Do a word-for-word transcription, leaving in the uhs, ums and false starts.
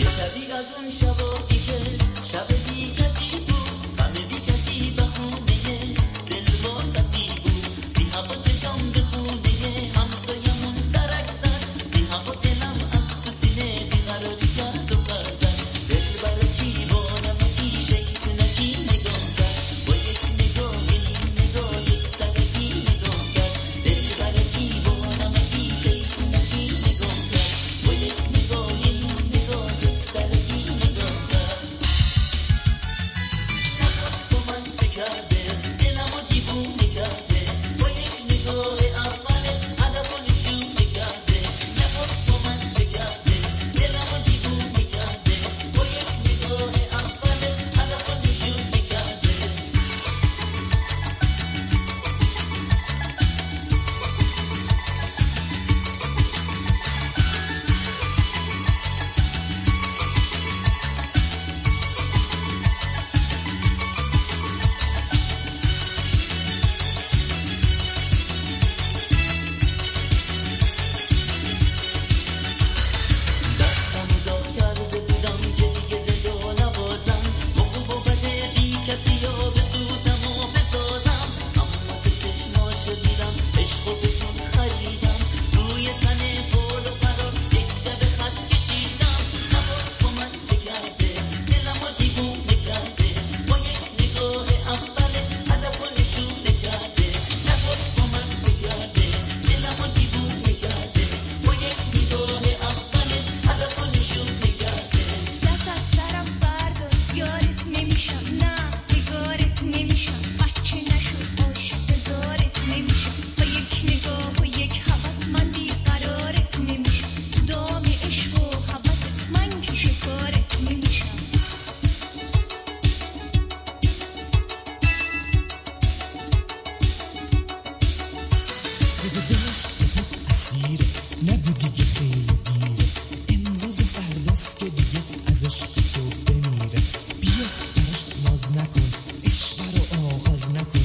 شبی از اون شبایی که شب بی کسی بود، غم بی کسی به خونه دل با کسی بود، بی هوا چشام به خونه همسایمون سرک زد، بی هوا دلم از تو سینه بیقراری کرد و پر زد. دل برا کی با نمکی شیطونکی نگاه کرد، با یک نگاه این نگاه یک سرکی نگاه کرد. دل برا کی با نمکی شیطونکی نگاه کرد، با یک نگاه این نگاه یک سرکی نگاه کرد. نخواست با من چه کرده، دلمو دیوونه کرده، با یک نگاه اولش هدفو نشونه کرده. نخواست با من چه کرده، دلمو دیوونه کرده، با یک نگاه اولش هدفو نشونه کرده. دستمو داغ کرده بودم که دیگه دلو نبازم، با خوب و بد بی کسی ها بسوزم و بسازم. اما تو چشماشو دیدم، عشق و بهتون خریدم، روی تن پول و قرار یک شب خط کشیدم. نخواست با من چه کرده، دلمو دیوونه کرده، با یک نگاه اولش هدفو نشونه کرده. نخواست با من چه کرده، دلمو دیوونه کرده، با یک نگاه اولش هدفو نشونه کرده. دست از سرم بردار، یارت نمیشم، نه نگارت نمیشم، بچه نشد عاشق دارت نمیشم، با یک نگاه و یک هوس من بیقرارت نمیشم، تو دام عشق و هوست من که شکارت نمیشم. بده داشت بهت اسیره، نگو دیگه خیلی دیره، امروز و فرداست که دیگه از عشق تو بمیره. بیا براش ناز نکن، عشق رو آغاز نکن،